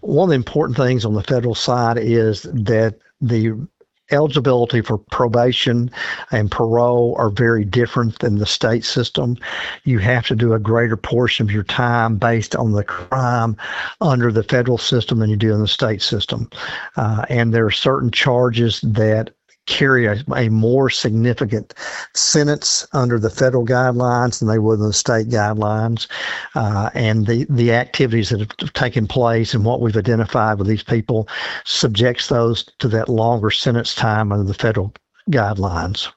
one of the important things on the federal side is that the eligibility for probation and parole are very different than the state system. You have to do a greater portion of your time based on the crime under the federal system than you do in the state system. And there are certain charges that carry a more significant sentence under the federal guidelines than they would in the state guidelines. And the activities that have taken place and what we've identified with these people subjects those to that longer sentence time under the federal guidelines.